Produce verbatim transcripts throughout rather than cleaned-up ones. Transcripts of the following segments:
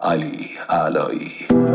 علی علایی.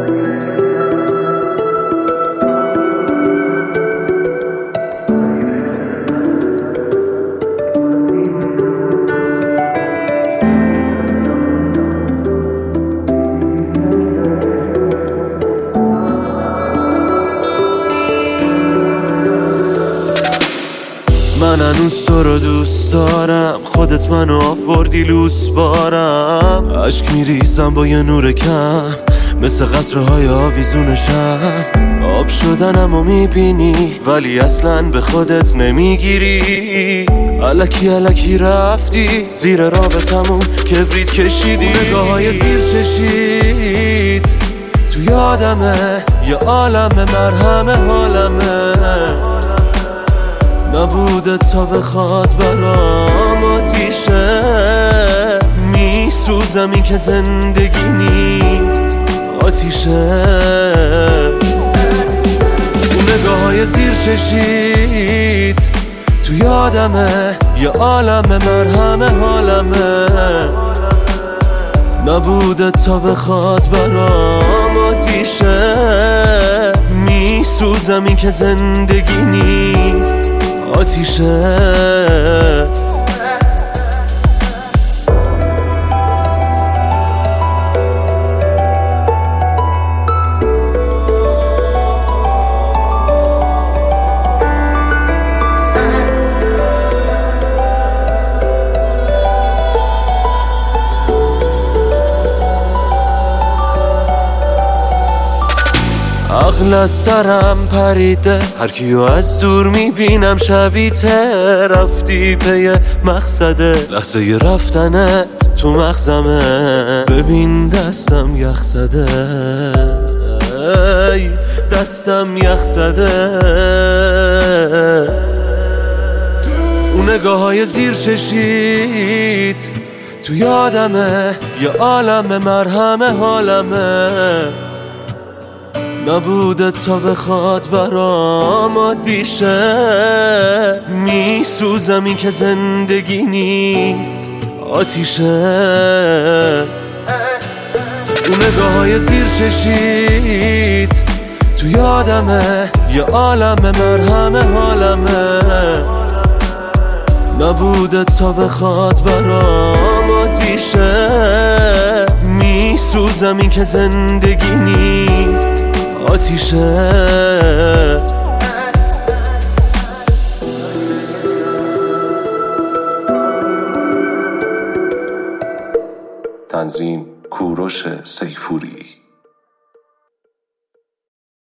من هنوز تو رو دوست دارم، خودت منو آوردی لوس بارم. عشق میریزم با یه نور کم، مثل قطره های آویزونشم. آب شدنم و میبینی ولی اصلا به خودت نمیگیری. الکی الکی رفتی زیر رابطمون کبریت کشیدی. نگاه های زیر چشید تو یادمه، یه عالم مرهم حالمه. نبوده تا بخواد برام عادیشه. میسوزم این که زندگی نیست آتیشه. اون نگاه های زیر چشید تو یادمه، یه عالم مرهم حالمه. نبوده تا بخواد برام عادیشه. میسوزم این که زندگی نیست آتیشه. عقل از سرم پریده، هر کیو از دور میبینم شبیته. رفتی پی مقصده، لحظه ی رفتنت تو مغزمه. ببین دستم یخ زده، دستم یخ زده. اون نگاه های زیر چشید تو یادمه، یه عالم مرهم حالمه. نبوده تا بخواد برام عادیشه. میسوزم این که زندگی نیست آتیشه. اون نگاه های زیر چشید تو یادمه، یه عالم مرهم حالمه. نبوده تا بخواد برام عادیشه. میسوزم این که زندگی نیست آتیشه. تنظیم کوروش سیفوری.